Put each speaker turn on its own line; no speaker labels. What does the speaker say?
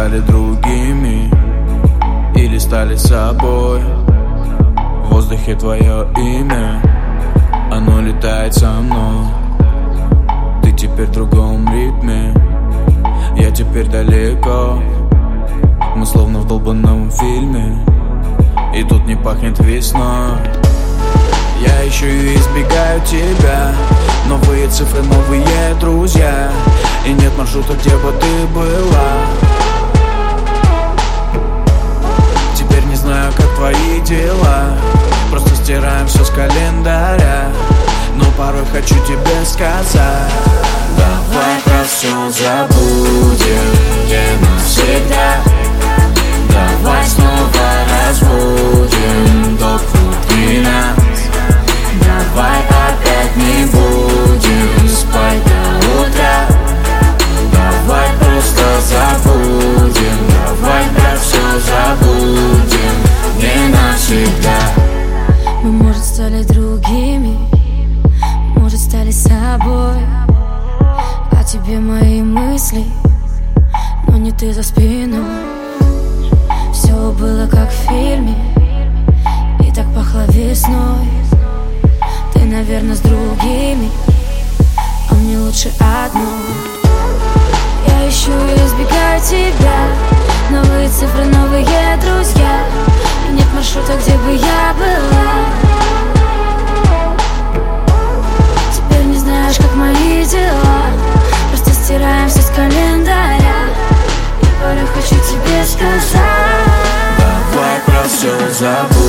стали другими или стали собой. В воздухе твое имя, оно летает со мной. Ты теперь в другом ритме, я теперь далеко. Мы словно в долбанном фильме, и тут не пахнет весной. Я ищу и избегаю тебя, новые цифры, новые друзья, и нет маршрута, где бы ты была. Теперь не знаю, как твои дела, просто стираем все с календаря. Но порой хочу тебе сказать: давай про все забудем, не навсегда. Давай снова разбудим долг внутри нас. Давай опять не будем спать до утра. Давай просто забудем, давай про все забудем, не навсегда.
Мы, может, стали другими, может, стали собой. А тебе мои мысли, но не ты за спиной. Все было как в фильме, и так пахло весной. Ты, наверное, с другими, а мне лучше одной. Я ищу и избегаю тебя, новые цифры, новые друзья, и нет маршрута, где бы я была. Теперь не знаешь, как мои дела, просто стираем все с календаря. И порой хочу тебе сказать:
давай про все забудем.